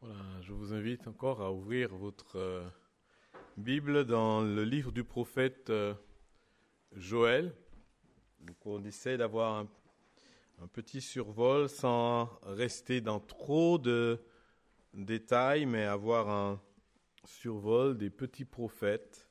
Voilà, je vous invite encore à ouvrir votre Bible dans le livre du prophète Joël. Donc on essaie d'avoir un petit survol sans rester dans trop de détails, mais avoir un survol des petits prophètes.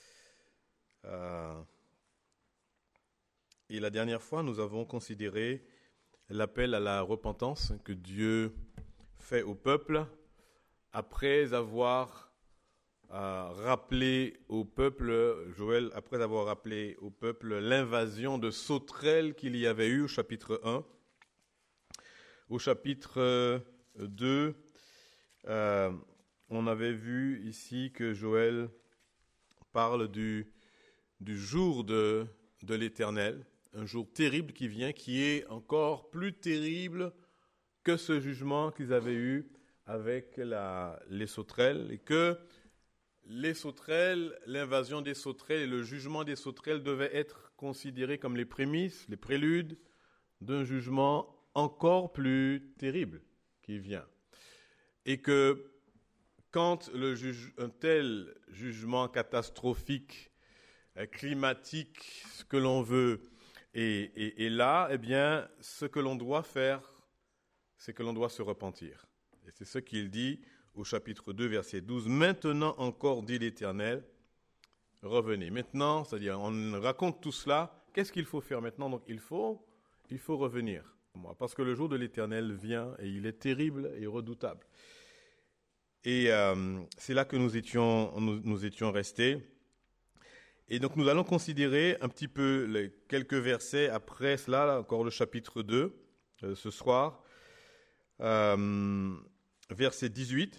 Et la dernière fois, nous avons considéré l'appel à la repentance que Dieu fait au peuple après avoir rappelé au peuple, Joël, après avoir rappelé au peuple l'invasion de sauterelles qu'il y avait eu au chapitre 1. Au chapitre 2, on avait vu ici que Joël parle du jour de l'Éternel, un jour terrible qui vient, qui est encore plus terrible que ce jugement qu'ils avaient eu avec les sauterelles, et que les sauterelles, l'invasion des sauterelles et le jugement des sauterelles devaient être considérés comme les prémices, les préludes d'un jugement encore plus terrible qui vient. Et que quand un tel jugement catastrophique, climatique, ce que l'on veut, est là, eh bien, ce que l'on doit faire, c'est que l'on doit se repentir. Et c'est ce qu'il dit au chapitre 2, verset 12. Maintenant encore, dit l'Éternel, revenez. Maintenant, c'est-à-dire, on raconte tout cela. Qu'est-ce qu'il faut faire maintenant? Donc, il faut revenir. Parce que le jour de l'Éternel vient et il est terrible et redoutable. Et c'est là que nous étions restés. Et donc, nous allons considérer un petit peu les quelques versets après cela, là, encore le chapitre 2, ce soir. Verset 18,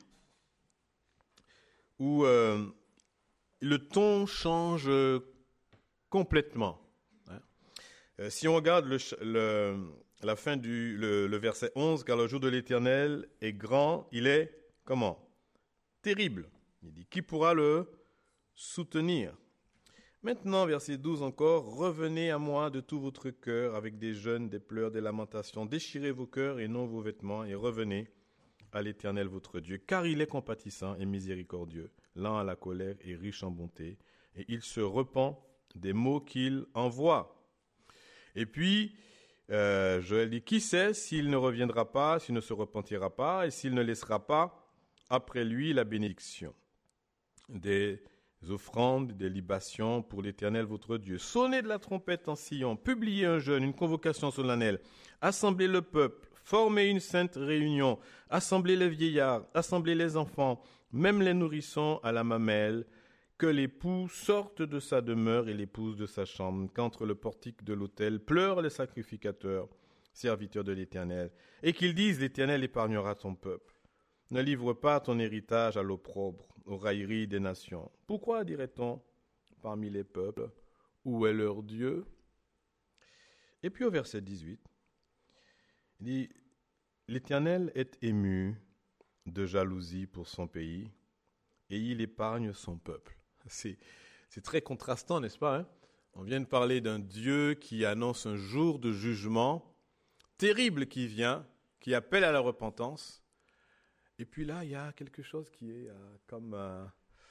où le ton change complètement. Si on regarde la fin le verset 11, car le jour de l'Éternel est grand, il est comment? Terrible. Il dit, qui pourra le soutenir? Maintenant, verset 12 encore, revenez à moi de tout votre cœur avec des jeûnes, des pleurs, des lamentations, déchirez vos cœurs et non vos vêtements, et revenez à l'Éternel votre Dieu, car il est compatissant et miséricordieux, lent à la colère et riche en bonté, et il se repent des maux qu'il envoie. Et puis, Joël dit, qui sait s'il ne reviendra pas, s'il ne se repentira pas, et s'il ne laissera pas après lui la bénédiction des offrandes, des libations pour l'Éternel votre Dieu. Sonnez de la trompette en Sion, publiez un jeûne, une convocation solennelle, assemblez le peuple, formez une sainte réunion, assemblez les vieillards, assemblez les enfants, même les nourrissons à la mamelle, que l'époux sorte de sa demeure et l'épouse de sa chambre, qu'entre le portique de l'autel pleurent les sacrificateurs, serviteurs de l'Éternel, et qu'ils disent, l'Éternel épargnera ton peuple. Ne livre pas ton héritage à l'opprobre, aux railleries des nations. Pourquoi, dirait-on, parmi les peuples, où est leur Dieu? Et puis au verset 18, il dit, l'Éternel est ému de jalousie pour son pays, et il épargne son peuple. C'est très contrastant, n'est-ce pas, hein? On vient de parler d'un Dieu qui annonce un jour de jugement terrible qui vient, qui appelle à la repentance. Et puis là, il y a quelque chose qui est comme un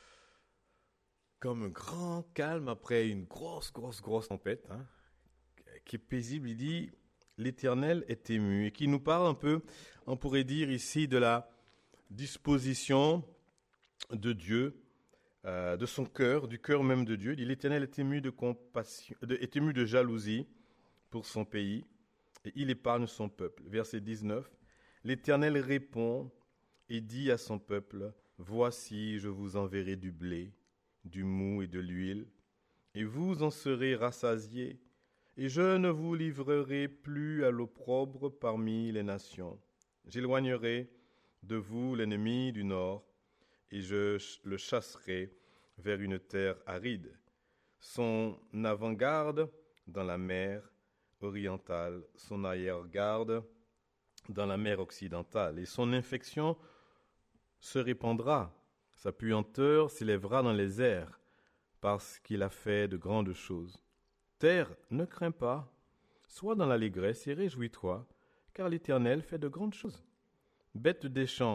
grand calme après une grosse tempête, hein, qui est paisible. Il dit, l'Éternel est ému, et qui nous parle un peu, on pourrait dire ici, de la disposition de Dieu, de son cœur, du cœur même de Dieu. Il dit, l'Éternel est ému de compassion, est ému de jalousie pour son pays, et il épargne son peuple. Verset 19, l'Éternel répond et dit à son peuple, voici, je vous enverrai du blé, du mou et de l'huile, et vous en serez rassasiés, et je ne vous livrerai plus à l'opprobre parmi les nations. J'éloignerai de vous l'ennemi du nord, et je le chasserai vers une terre aride. Son avant-garde dans la mer orientale, son arrière-garde dans la mer occidentale, et son infection se répandra, sa puanteur s'élèvera dans les airs, parce qu'il a fait de grandes choses. Terre, ne crains pas, sois dans l'allégresse et réjouis-toi, car l'Éternel fait de grandes choses. Bêtes des champs,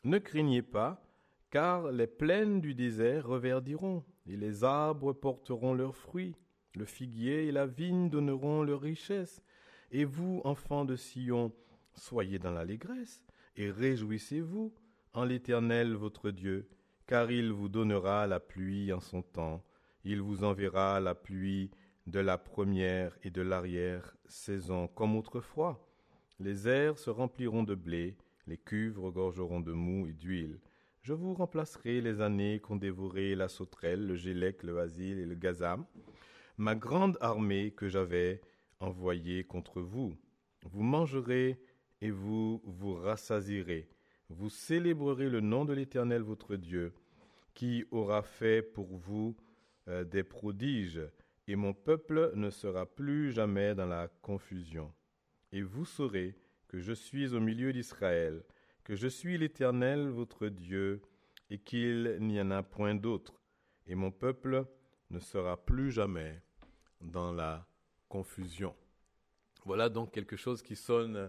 Ne craignez pas, car les plaines du désert reverdiront, et les arbres porteront leurs fruits. Le figuier et la vigne donneront leur richesse. Et vous, enfants de Sion, soyez dans l'allégresse, et réjouissez-vous en l'Éternel votre Dieu, car il vous donnera la pluie en son temps. Il vous enverra la pluie de la première et de l'arrière-saison, comme autrefois. Les airs se rempliront de blé, les cuves regorgeront de mou et d'huile. Je vous remplacerai les années qu'ont dévoré la sauterelle, le gélec, le asile et le gazam, ma grande armée que j'avais envoyée contre vous. Vous mangerez et vous vous rassasierez. Vous célébrerez le nom de l'Éternel votre Dieu, qui aura fait pour vous des prodiges, et mon peuple ne sera plus jamais dans la confusion. Et vous saurez que je suis au milieu d'Israël, que je suis l'Éternel votre Dieu, et qu'il n'y en a point d'autre, et mon peuple ne sera plus jamais dans la confusion. Voilà donc quelque chose qui sonne,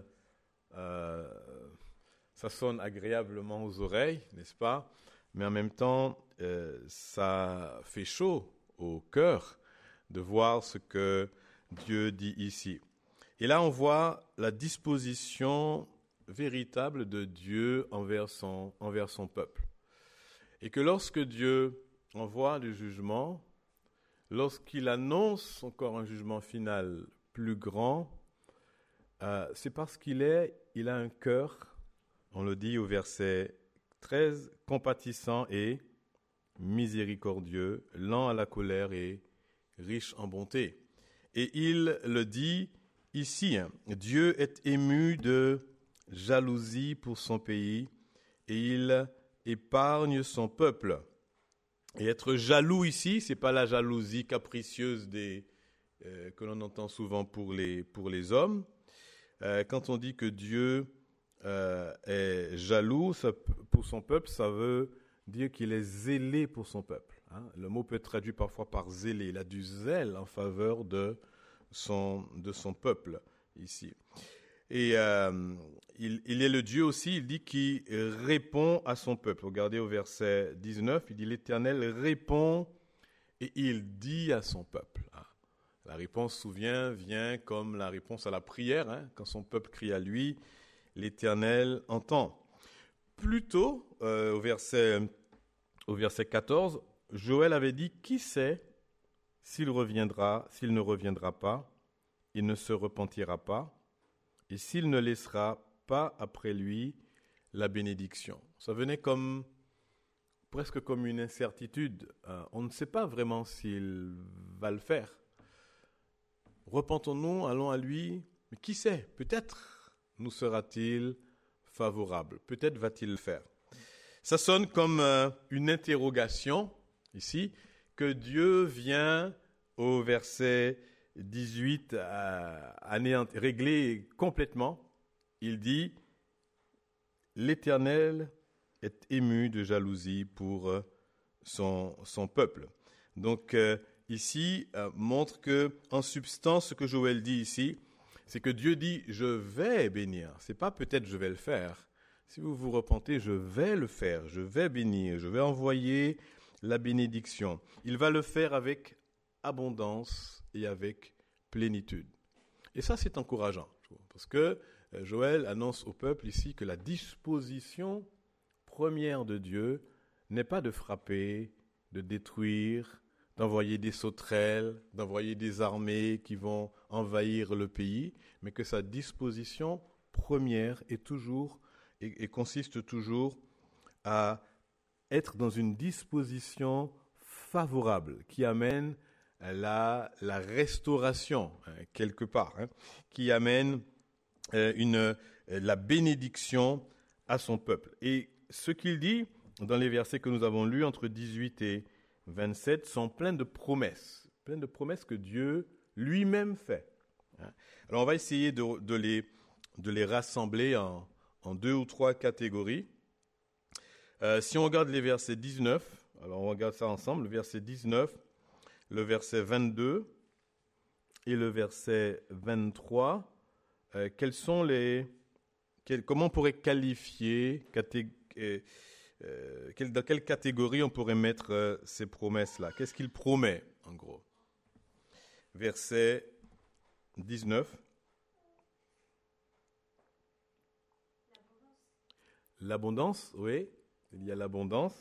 ça sonne agréablement aux oreilles, n'est-ce pas? Mais en même temps, ça fait chaud au cœur de voir ce que Dieu dit ici. Et là, on voit la disposition véritable de Dieu envers son peuple. Et que lorsque Dieu envoie le jugement, lorsqu'il annonce encore un jugement final plus grand, c'est parce qu'il a un cœur, on le dit au verset 13, compatissant et miséricordieux, lent à la colère et riche en bonté. Et il le dit ici, Dieu est ému de jalousie pour son pays et il épargne son peuple. Et être jaloux ici, c'est pas la jalousie capricieuse que l'on entend souvent pour les hommes. Quand on dit que Dieu est jaloux pour son peuple, ça veut dire qu'il est zélé pour son peuple. Le mot peut être traduit parfois par zélé. Il a du zèle en faveur de son peuple ici. Et il est le Dieu aussi, il dit qu'il répond à son peuple. Regardez au verset 19, il dit l'Éternel répond et il dit à son peuple. La réponse, vient comme la réponse à la prière. Quand son peuple crie à lui, l'Éternel entend. Plus tôt, au verset 14, Joël avait dit « Qui sait s'il ne reviendra pas, il ne se repentira pas, et s'il ne laissera pas après lui la bénédiction. » Ça venait presque comme une incertitude. On ne sait pas vraiment s'il va le faire. Repentons-nous, allons à lui, mais qui sait, peut-être nous sera-t-il favorable, peut-être va-t-il le faire. Ça sonne comme une interrogation, ici, que Dieu vient au verset 18 à régler complètement. Il dit, l'Éternel est ému de jalousie pour son peuple. Donc, ici, montre que, en substance, ce que Joël dit ici, c'est que Dieu dit, je vais bénir. C'est pas peut-être je vais le faire. Si vous vous repentez, je vais le faire, je vais bénir, je vais envoyer la bénédiction. Il va le faire avec abondance et avec plénitude. Et ça, c'est encourageant, parce que Joël annonce au peuple ici que la disposition première de Dieu n'est pas de frapper, de détruire, d'envoyer des sauterelles, d'envoyer des armées qui vont envahir le pays, mais que sa disposition première est toujours et consiste toujours à être dans une disposition favorable qui amène la restauration quelque part, qui amène la bénédiction à son peuple. Et ce qu'il dit dans les versets que nous avons lus entre 18 et 27 sont pleins de promesses que Dieu lui-même fait. Alors on va essayer de les rassembler en 2 ou 3 catégories. Si on regarde les versets 19, alors on regarde ça ensemble, le verset 19, le verset 22 et le verset 23, comment on pourrait qualifier dans quelle catégorie on pourrait mettre ces promesses-là? Qu'est-ce qu'il promet, en gros? Verset 19. L'abondance, oui, il y a l'abondance.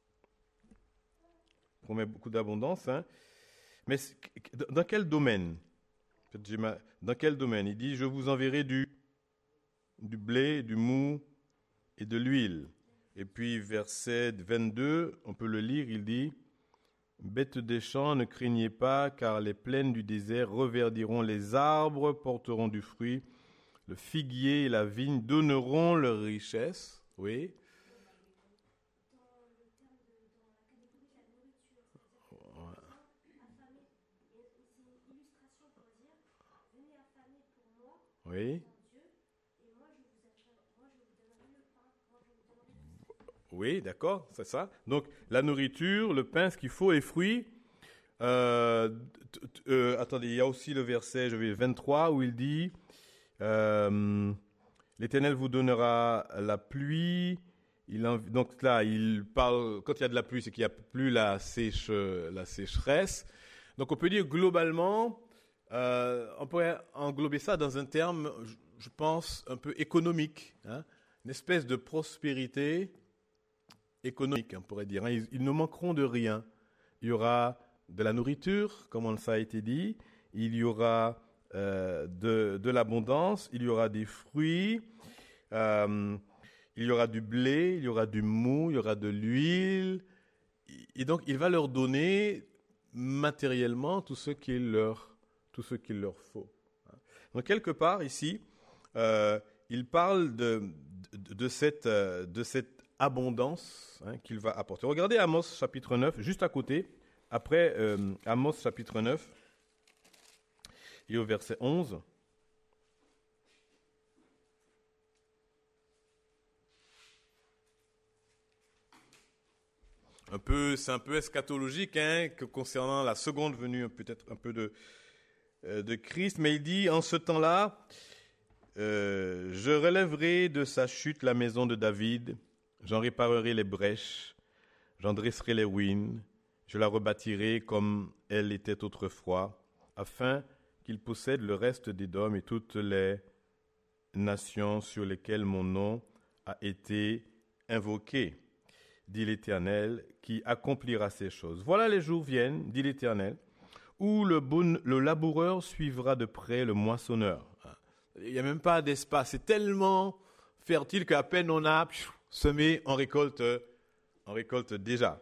Il promet beaucoup d'abondance, hein. Mais dans quel domaine? Dans quel domaine? Il dit, je vous enverrai du blé, du mou et de l'huile. Et puis, verset 22, on peut le lire, il dit, bêtes des champs, ne craignez pas, car les plaines du désert reverdiront, les arbres porteront du fruit, le figuier et la vigne donneront leur richesse. Oui. Oui. Oui, d'accord, c'est ça. Donc, la nourriture, le pain, ce qu'il faut, les fruits. Attendez, il y a aussi le verset 23 où il dit l'Éternel vous donnera la pluie. Donc là, il parle, quand il y a de la pluie, c'est qu'il n'y a plus la sécheresse. Donc on peut dire globalement, on pourrait englober ça dans un terme, je pense, un peu économique, hein, une espèce de prospérité économique, on pourrait dire. Hein. Ils ne manqueront de rien. Il y aura de la nourriture, comme ça a été dit. Il y aura de l'abondance. Il y aura des fruits. Il y aura du blé. Il y aura du mou. Il y aura de l'huile. Et donc, il va leur donner matériellement tout ce qu'il leur faut. Donc, quelque part, ici, il parle de cette abondance, hein, qu'il va apporter. Regardez Amos chapitre 9, juste à côté, après Amos chapitre 9, et au verset 11. C'est un peu eschatologique, hein, que concernant la seconde venue, peut-être un peu de Christ, mais il dit, en ce temps-là, je relèverai de sa chute la maison de David, j'en réparerai les brèches, j'en dresserai les ruines, je la rebâtirai comme elle était autrefois, afin qu'il possède le reste d'Édom et toutes les nations sur lesquelles mon nom a été invoqué, dit l'Éternel, qui accomplira ces choses. Voilà les jours viennent, dit l'Éternel, où le laboureur suivra de près le moissonneur. Il n'y a même pas d'espace, c'est tellement fertile qu'à peine on a semé, on récolte déjà.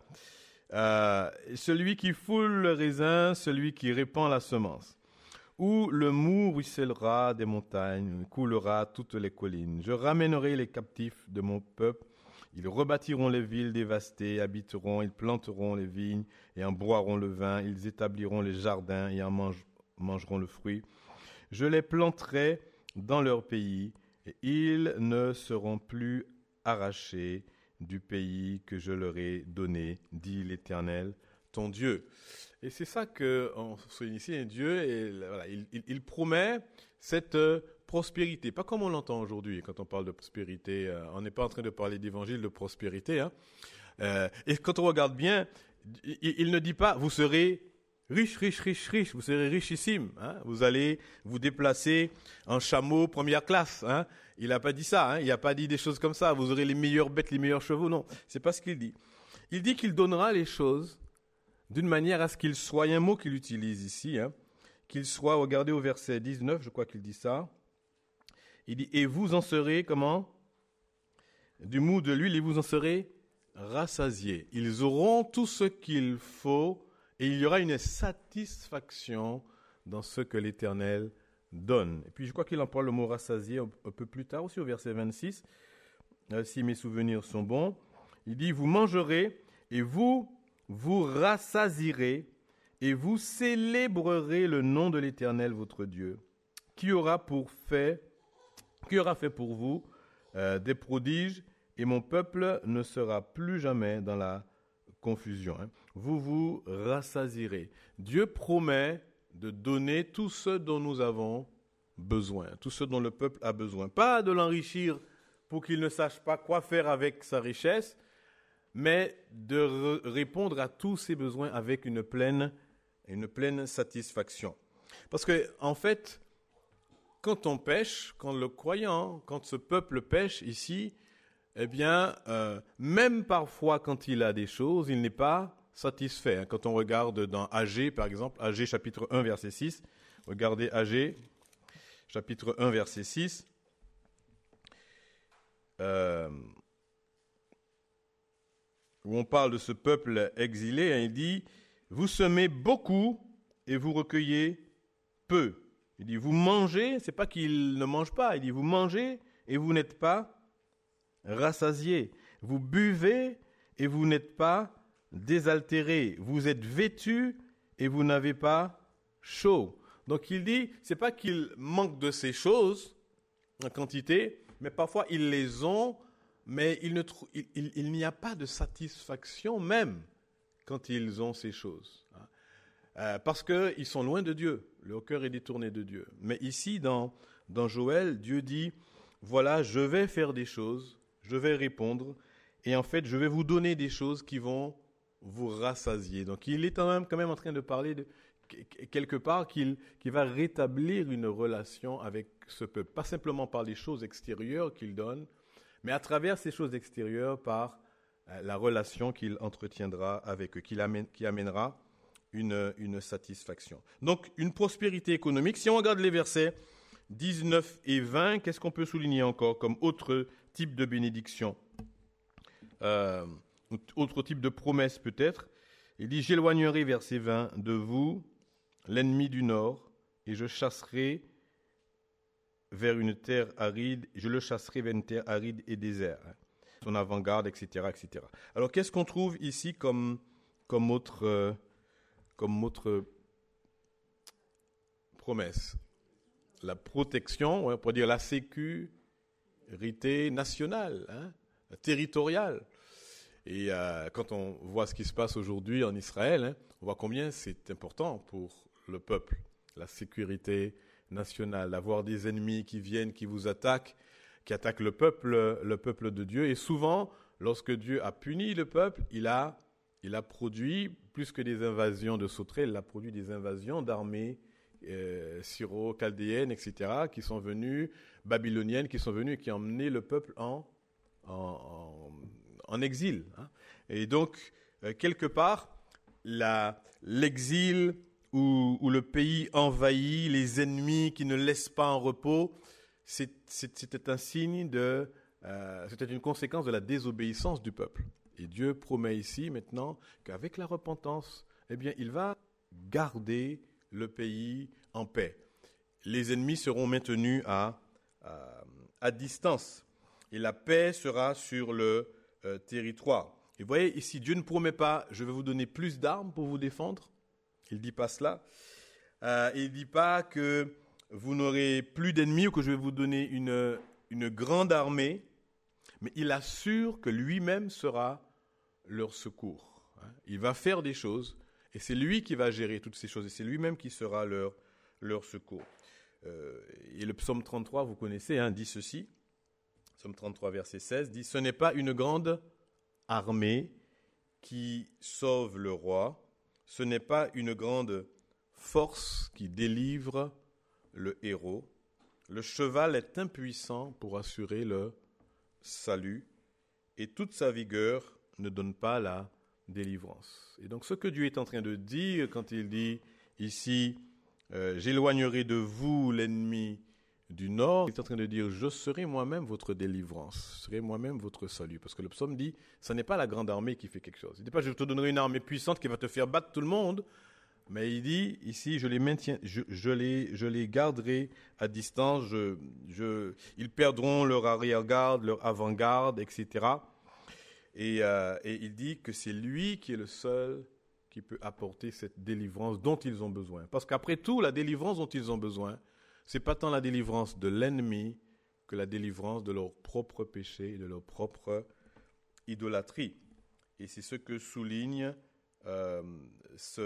Celui qui foule le raisin, celui qui répand la semence. Où le mou ruissellera des montagnes, coulera toutes les collines. Je ramènerai les captifs de mon peuple. Ils rebâtiront les villes dévastées, habiteront, ils planteront les vignes et en boiront le vin. Ils établiront les jardins et en mangeront le fruit. Je les planterai dans leur pays et ils ne seront plus arrachés du pays que je leur ai donné, dit l'Éternel, ton Dieu. Et c'est ça qu'on souligne ici, Dieu, et voilà, il promet cette prospérité, pas comme on l'entend aujourd'hui quand on parle de prospérité. On n'est pas en train de parler d'évangile de prospérité. Hein. Et quand on regarde bien, il ne dit pas, vous serez riche, vous serez richissime. Hein. Vous allez vous déplacer en chameau première classe. Hein. Il n'a pas dit ça, hein. Il n'a pas dit des choses comme ça, vous aurez les meilleures bêtes, les meilleurs chevaux. Non, c'est pas ce qu'il dit. Il dit qu'il donnera les choses d'une manière à ce qu'il soit, il y a un mot qu'il utilise ici, hein, qu'il soit, regardez au verset 19, je crois qu'il dit ça, il dit, et vous en serez, comment? Du mou, de l'huile, et vous en serez rassasiés. Ils auront tout ce qu'il faut, et il y aura une satisfaction dans ce que l'Éternel donne. Et puis je crois qu'il emploie le mot rassasié un peu plus tard, aussi au verset 26, si mes souvenirs sont bons, il dit, vous mangerez, et vous rassasierez et vous célébrerez le nom de l'Éternel votre Dieu, qui aura fait pour vous des prodiges, et mon peuple ne sera plus jamais dans la confusion. Hein. Vous vous rassasierez. Dieu promet de donner tout ce dont nous avons besoin, tout ce dont le peuple a besoin. Pas de l'enrichir pour qu'il ne sache pas quoi faire avec sa richesse, mais de répondre à tous ses besoins avec une pleine satisfaction. Parce que, en fait, quand on pêche, quand le croyant, quand ce peuple pêche ici, eh bien, même parfois quand il a des choses, il n'est pas satisfait. Quand on regarde dans Agé, par exemple, Agé chapitre 1, verset 6, regardez Agé, chapitre 1, verset 6, où on parle de ce peuple exilé, il dit « Vous semez beaucoup et vous recueillez peu ». Il dit « Vous mangez », c'est pas qu'il ne mange pas, il dit « Vous mangez et vous n'êtes pas rassasiés. Vous buvez et vous n'êtes pas désaltérés. Vous êtes vêtus et vous n'avez pas chaud. » Donc il dit, c'est pas qu'il manque de ces choses en quantité, mais parfois ils les ont, mais il n'y a pas de satisfaction même quand ils ont ces choses. Parce qu'ils sont loin de Dieu, leur cœur est détourné de Dieu. Mais ici, dans Joël, Dieu dit, voilà, je vais faire des choses, je vais répondre, et en fait, je vais vous donner des choses qui vont vous rassasier. Donc il est quand même en train de parler de quelque part qu'il va rétablir une relation avec ce peuple, pas simplement par les choses extérieures qu'il donne, mais à travers ces choses extérieures par la relation qu'il entretiendra avec eux, qui amènera une satisfaction. Donc une prospérité économique. Si on regarde les versets 19 et 20, qu'est-ce qu'on peut souligner encore comme autre type de bénédiction, autre type de promesse peut-être? Il dit, j'éloignerai, verset 20, de vous l'ennemi du nord, et je chasserai vers une terre aride, je le chasserai vers une terre aride et désert. Son avant-garde, etc., etc. Alors, qu'est-ce qu'on trouve ici comme autre promesse? La protection, on pourrait dire la sécurité nationale, territoriale. Et quand on voit ce qui se passe aujourd'hui en Israël, on voit combien c'est important pour le peuple, la sécurité nationale, d'avoir des ennemis qui viennent, qui vous attaquent, qui attaquent le peuple de Dieu. Et souvent, lorsque Dieu a puni le peuple, il a produit, plus que des invasions de sauterelles, il a produit des invasions d'armées syro-chaldéennes, etc., qui sont venues, babyloniennes, qui sont venues et qui ont emmené le peuple en exil. Et donc, quelque part, l'exil où le pays envahi, les ennemis qui ne laissent pas en repos, c'était un signe c'était une conséquence de la désobéissance du peuple. Et Dieu promet ici maintenant qu'avec la repentance, eh bien, il va garder le pays en paix. Les ennemis seront maintenus à distance. Et la paix sera sur le territoire. Et vous voyez, ici, Dieu ne promet pas, je vais vous donner plus d'armes pour vous défendre. Il ne dit pas cela. Il ne dit pas que vous n'aurez plus d'ennemis ou que je vais vous donner une grande armée, mais il assure que lui-même sera leur secours. Il va faire des choses et c'est lui qui va gérer toutes ces choses et c'est lui-même qui sera leur secours. Et le psaume 33, vous connaissez, dit ceci. Psaume 33, verset 16, dit « Ce n'est pas une grande armée qui sauve le roi, ce n'est pas une grande force qui délivre le héros. Le cheval est impuissant pour assurer le salut et toute sa vigueur ne donne pas la délivrance. » Et donc ce que Dieu est en train de dire quand il dit ici « J'éloignerai de vous l'ennemi du nord », il est en train de dire « Je serai moi-même votre délivrance, je serai moi-même votre salut ». Parce que le psaume dit « Ce n'est pas la grande armée qui fait quelque chose ». Il ne dit pas « Je te donnerai une armée puissante qui va te faire battre tout le monde ». Mais il dit ici, je les maintiens, je les garderai à distance, ils perdront leur arrière-garde, leur avant-garde, etc. Et il dit que c'est lui qui est le seul qui peut apporter cette délivrance dont ils ont besoin. Parce qu'après tout, la délivrance dont ils ont besoin, c'est pas tant la délivrance de l'ennemi que la délivrance de leur propre péché et de leur propre idolâtrie. Et c'est ce que souligne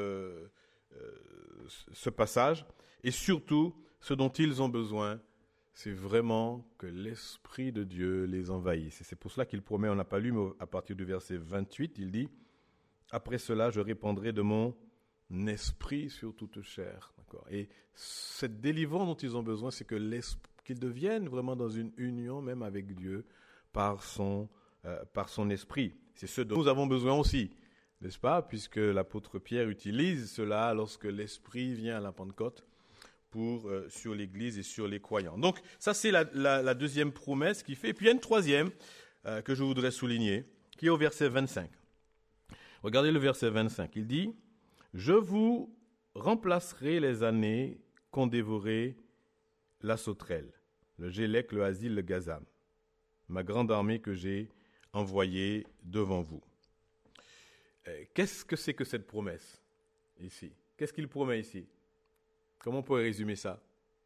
ce passage. Et surtout, ce dont ils ont besoin, c'est vraiment que l'Esprit de Dieu les envahisse. Et c'est pour cela qu'il promet, on n'a pas lu, mais à partir du verset 28, il dit « Après cela, je répandrai de mon esprit sur toute chair. » Et cette délivrance dont ils ont besoin, c'est qu'ils deviennent vraiment dans une union même avec Dieu par son esprit. C'est ce dont nous avons besoin aussi, n'est-ce pas? Puisque l'apôtre Pierre utilise cela lorsque l'Esprit vient à la Pentecôte sur l'Église et sur les croyants. Donc ça c'est la deuxième promesse qu'il fait. Et puis il y a une troisième que je voudrais souligner, qui est au verset 25. Regardez le verset 25. Il dit « Je vous remplacerai les années qu'ont dévoré la sauterelle, le Gélec, le Asile, le Gazam, ma grande armée que j'ai envoyée devant vous. » Qu'est-ce que c'est que cette promesse ici? Qu'est-ce qu'il promet ici? Comment on pourrait résumer ça?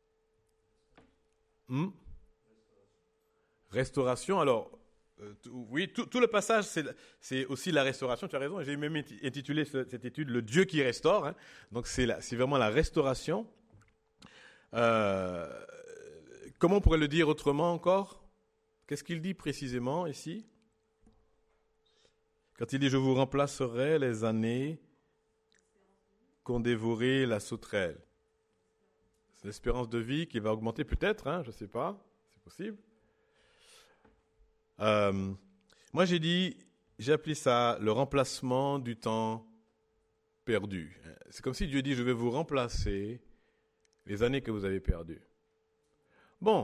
Restauration. Alors, oui, tout le passage, c'est aussi la restauration, tu as raison. J'ai même intitulé cette étude « Le Dieu qui restaure ». Hein. Donc, c'est vraiment la restauration. Comment on pourrait le dire autrement encore? Qu'est-ce qu'il dit précisément ici? Quand il dit « Je vous remplacerai les années qu'ont dévoré la sauterelle ». C'est l'espérance de vie qui va augmenter peut-être, hein, je ne sais pas, c'est possible. Moi j'ai appelé ça le remplacement du temps perdu. C'est comme si Dieu dit, je vais vous remplacer les années que vous avez perdues. Bon,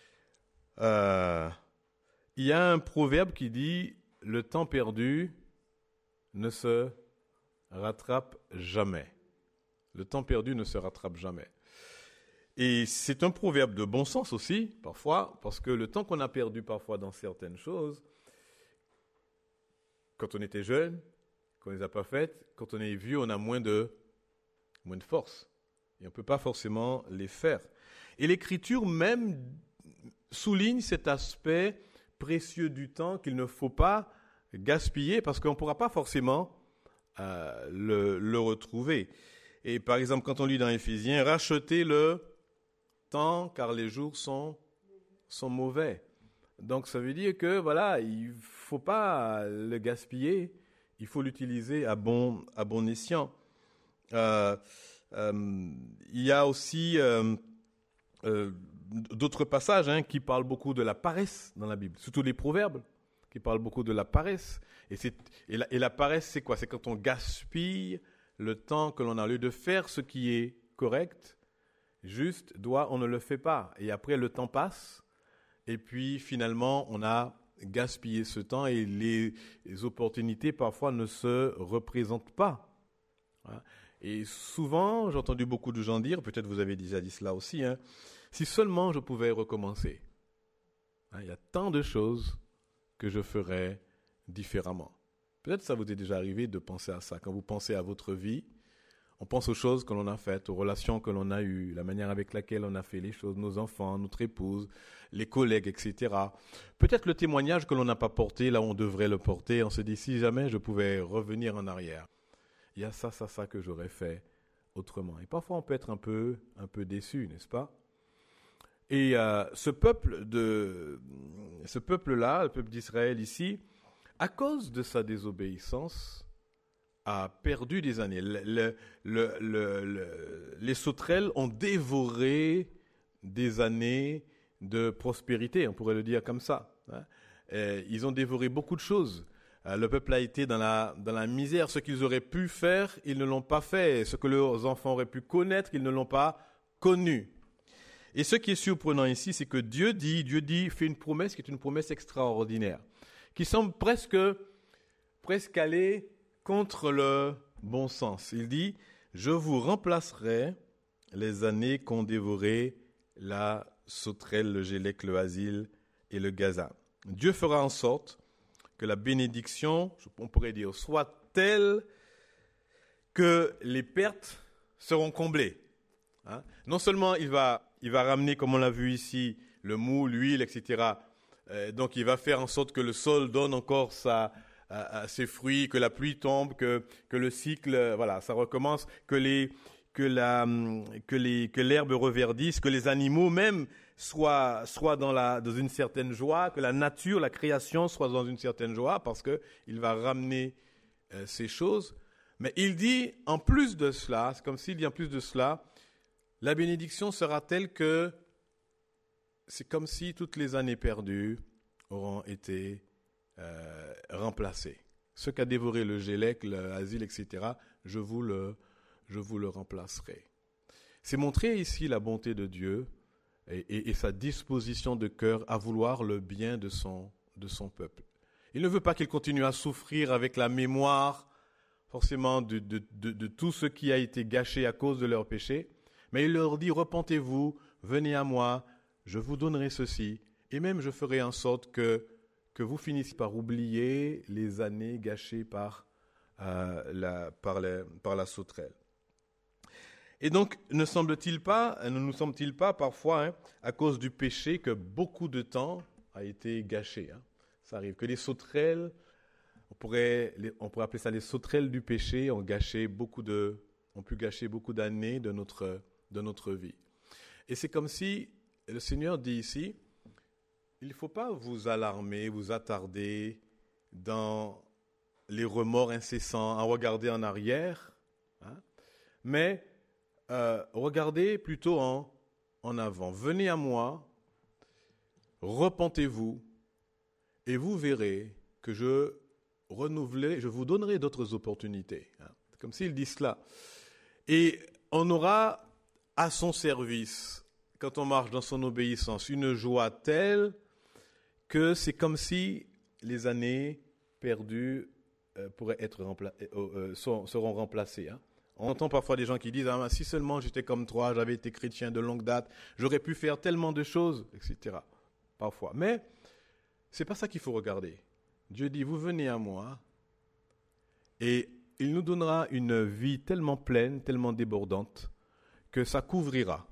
il y a un proverbe qui dit, le temps perdu ne se rattrape jamais. Le temps perdu ne se rattrape jamais. Et c'est un proverbe de bon sens aussi, parfois, parce que le temps qu'on a perdu parfois dans certaines choses, quand on était jeune, qu'on ne les a pas faites, quand on est vieux, on a moins de force. Et on ne peut pas forcément les faire. Et l'Écriture même souligne cet aspect précieux du temps qu'il ne faut pas gaspiller parce qu'on ne pourra pas forcément le retrouver. Et par exemple, quand on lit dans Éphésiens, rachetez le temps car les jours sont mauvais. Donc ça veut dire que voilà, il ne faut pas le gaspiller, il faut l'utiliser à bon escient. Il y a aussi d'autres passages qui parlent beaucoup de la paresse dans la Bible, surtout les proverbes qui parlent beaucoup de la paresse. Et la paresse, c'est quoi? C'est quand on gaspille le temps que l'on a, au lieu de faire ce qui est correct, juste, on ne le fait pas. Et après, le temps passe, et puis finalement, on a gaspillé ce temps et les opportunités parfois ne se représentent pas. Et souvent, j'ai entendu beaucoup de gens dire, peut-être vous avez déjà dit cela aussi, si seulement je pouvais recommencer. Il y a tant de choses que je ferais différemment. Peut-être ça vous est déjà arrivé de penser à ça. Quand vous pensez à votre vie, on pense aux choses que l'on a faites, aux relations que l'on a eues, la manière avec laquelle on a fait les choses, nos enfants, notre épouse, les collègues, etc. Peut-être le témoignage que l'on n'a pas porté là où on devrait le porter. On se dit, si jamais je pouvais revenir en arrière, il y a ça que j'aurais fait autrement. Et parfois, on peut être un peu déçu, n'est-ce pas? Et ce peuple-là, le peuple d'Israël ici, à cause de sa désobéissance, a perdu des années. Les sauterelles ont dévoré des années de prospérité, on pourrait le dire comme ça. Ils ont dévoré beaucoup de choses. Le peuple a été dans la misère. Ce qu'ils auraient pu faire, ils ne l'ont pas fait. Ce que leurs enfants auraient pu connaître, ils ne l'ont pas connu. Et ce qui est surprenant ici, c'est que Dieu fait une promesse qui est une promesse extraordinaire, qui semble presque aller contre le bon sens. Il dit, je vous remplacerai les années qu'ont dévoré la sauterelle, le Gélec, le Asile et le Gaza. Dieu fera en sorte que la bénédiction, on pourrait dire, soit telle que les pertes seront comblées. Non seulement il va ramener, comme on l'a vu ici, le mou, l'huile, etc. Donc il va faire en sorte que le sol donne encore ses fruits, que la pluie tombe, que le cycle, ça recommence, que que l'herbe reverdisse, que les animaux même soient dans une certaine joie, que la nature, la création soit dans une certaine joie, parce qu'il va ramener ces choses. Mais il dit, en plus de cela, c'est comme s'il dit en plus de cela, la bénédiction sera telle que c'est comme si toutes les années perdues auront été remplacées. Ce qu'a dévoré le gélec, l'asile, etc., je vous le remplacerai. C'est montrer ici la bonté de Dieu et sa disposition de cœur à vouloir le bien de son peuple. Il ne veut pas qu'il continue à souffrir avec la mémoire forcément de tout ce qui a été gâché à cause de leur péché, mais il leur dit, repentez-vous, venez à moi, je vous donnerai ceci, et même je ferai en sorte que vous finissiez par oublier les années gâchées par la sauterelle. Et donc, ne nous semble-t-il pas parfois, à cause du péché, que beaucoup de temps a été gâché. Ça arrive que les sauterelles, on pourrait appeler ça les sauterelles du péché, ont pu gâcher beaucoup d'années de notre vie. Et c'est comme si le Seigneur dit ici, il ne faut pas vous alarmer, vous attarder dans les remords incessants, à regarder en arrière, mais regardez plutôt en avant. Venez à moi, repentez-vous, et vous verrez que je vous donnerai d'autres opportunités. C'est comme s'il dit cela. Et on aura à son service, quand on marche dans son obéissance, une joie telle que c'est comme si les années perdues seront remplacées. On entend parfois des gens qui disent « si seulement j'étais comme toi, j'avais été chrétien de longue date, j'aurais pu faire tellement de choses, etc. » Parfois. Mais ce n'est pas ça qu'il faut regarder. Dieu dit « vous venez à moi et il nous donnera une vie tellement pleine, tellement débordante que ça couvrira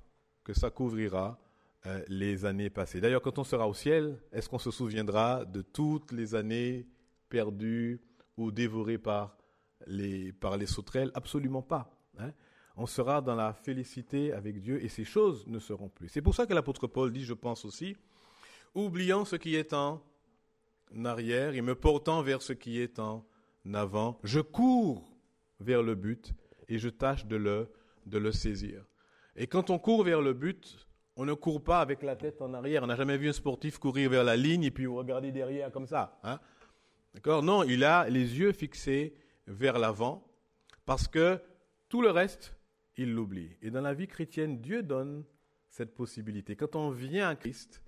les années passées. » D'ailleurs, quand on sera au ciel, est-ce qu'on se souviendra de toutes les années perdues ou dévorées par les sauterelles? Absolument pas. On sera dans la félicité avec Dieu et ces choses ne seront plus. C'est pour ça que l'apôtre Paul dit, je pense aussi, oubliant ce qui est en arrière et me portant vers ce qui est en avant, je cours vers le but et je tâche de le saisir. Et quand on court vers le but, on ne court pas avec la tête en arrière. On n'a jamais vu un sportif courir vers la ligne et puis regarder derrière comme ça. D'accord ? Non, il a les yeux fixés vers l'avant parce que tout le reste, il l'oublie. Et dans la vie chrétienne, Dieu donne cette possibilité. Quand on vient à Christ,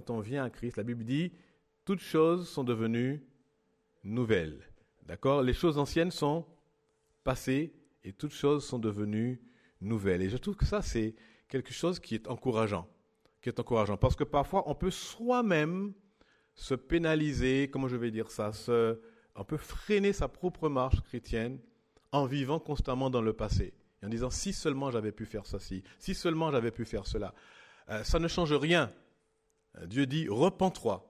la Bible dit, toutes choses sont devenues nouvelles. D'accord ? Les choses anciennes sont passées et toutes choses sont devenues nouvelles. Et je trouve que ça, c'est quelque chose qui est encourageant. Parce que parfois, on peut soi-même se pénaliser, comment je vais dire ça, on peut freiner sa propre marche chrétienne en vivant constamment dans le passé. Et en disant, si seulement j'avais pu faire ceci, si seulement j'avais pu faire cela. Ça ne change rien. Dieu dit, repens-toi.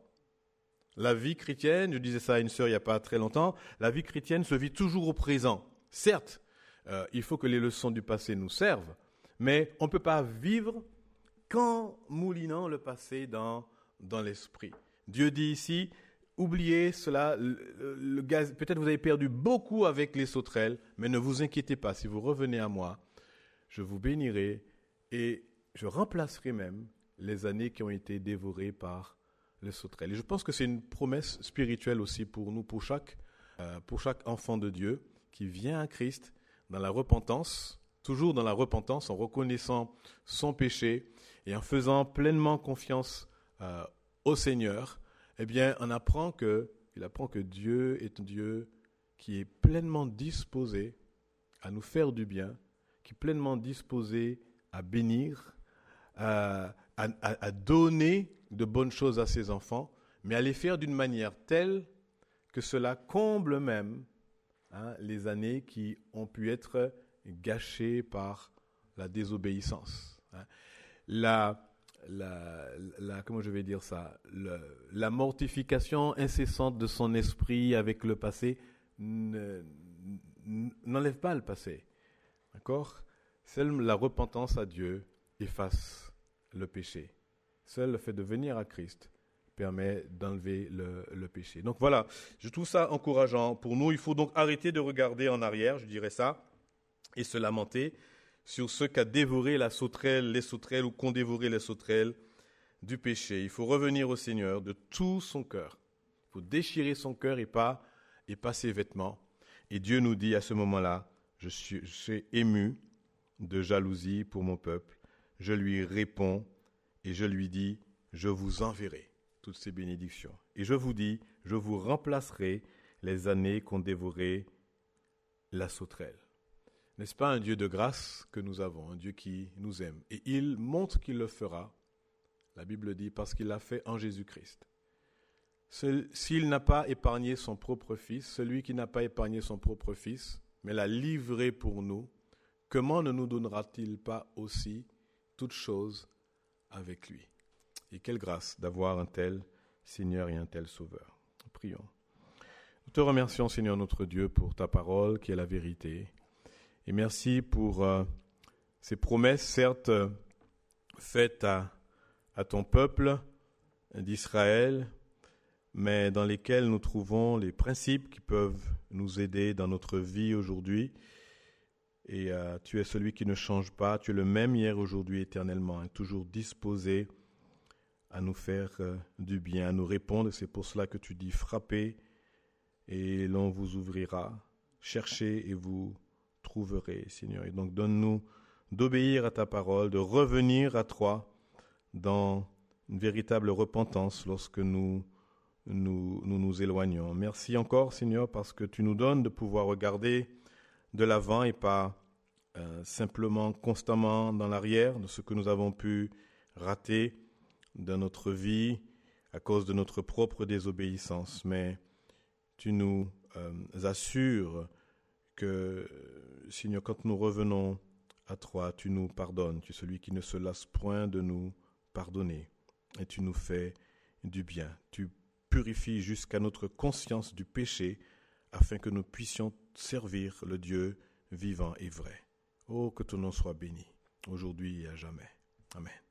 La vie chrétienne, je disais ça à une sœur il n'y a pas très longtemps, la vie chrétienne se vit toujours au présent. Certes, il faut que les leçons du passé nous servent, mais on ne peut pas vivre qu'en moulinant le passé dans l'esprit. Dieu dit ici, oubliez cela, le gaz, peut-être vous avez perdu beaucoup avec les sauterelles, mais ne vous inquiétez pas, si vous revenez à moi, je vous bénirai et je remplacerai même les années qui ont été dévorées par les sauterelles. Et je pense que c'est une promesse spirituelle aussi pour nous, pour chaque enfant de Dieu qui vient à Christ dans la repentance, toujours dans la repentance, en reconnaissant son péché et en faisant pleinement confiance au Seigneur. Eh bien, il apprend que Dieu est un Dieu qui est pleinement disposé à nous faire du bien, qui est pleinement disposé à bénir, à donner de bonnes choses à ses enfants, mais à les faire d'une manière telle que cela comble même les années qui ont pu être gâchées par la désobéissance. Comment je vais dire ça, la mortification incessante de son esprit avec le passé n'enlève pas le passé. D'accord ? Seule la repentance à Dieu efface le péché. Seul le fait de venir à Christ permet d'enlever le péché. Donc voilà, je trouve ça encourageant pour nous. Il faut donc arrêter de regarder en arrière, je dirais ça, et se lamenter sur ce qu'a dévoré les sauterelles ou qu'ont dévoré les sauterelles du péché. Il faut revenir au Seigneur de tout son cœur. Il faut déchirer son cœur et pas ses vêtements. Et Dieu nous dit à ce moment-là, je suis ému de jalousie pour mon peuple. Je lui réponds et je lui dis, je vous enverrai toutes ces bénédictions. Et je vous dis, je vous remplacerai les années qu'ont dévoré la sauterelle. N'est-ce pas un Dieu de grâce que nous avons, un Dieu qui nous aime? Et il montre qu'il le fera, la Bible dit, parce qu'il l'a fait en Jésus-Christ. S'il n'a pas épargné son propre fils, celui qui n'a pas épargné son propre fils, mais l'a livré pour nous, comment ne nous donnera-t-il pas aussi toutes choses avec lui? Et quelle grâce d'avoir un tel Seigneur et un tel Sauveur. Prions. Nous te remercions, Seigneur notre Dieu, pour ta parole qui est la vérité. Et merci pour ces promesses, certes, faites à ton peuple d'Israël, mais dans lesquelles nous trouvons les principes qui peuvent nous aider dans notre vie aujourd'hui. Et tu es celui qui ne change pas, tu es le même hier, aujourd'hui, éternellement, et toujours disposé à nous faire du bien, à nous répondre. C'est pour cela que tu dis frappez et l'on vous ouvrira, cherchez et vous trouverez, Seigneur. Et donc donne-nous d'obéir à ta parole, de revenir à toi dans une véritable repentance lorsque nous éloignons. Merci encore, Seigneur, parce que tu nous donnes de pouvoir regarder de l'avant et pas simplement constamment dans l'arrière de ce que nous avons pu rater dans notre vie à cause de notre propre désobéissance. Mais tu nous assures que, Seigneur, quand nous revenons à toi, tu nous pardonnes. Tu es celui qui ne se lasse point de nous pardonner. Et tu nous fais du bien. Tu purifies jusqu'à notre conscience du péché afin que nous puissions servir le Dieu vivant et vrai. Oh, que ton nom soit béni, aujourd'hui et à jamais. Amen.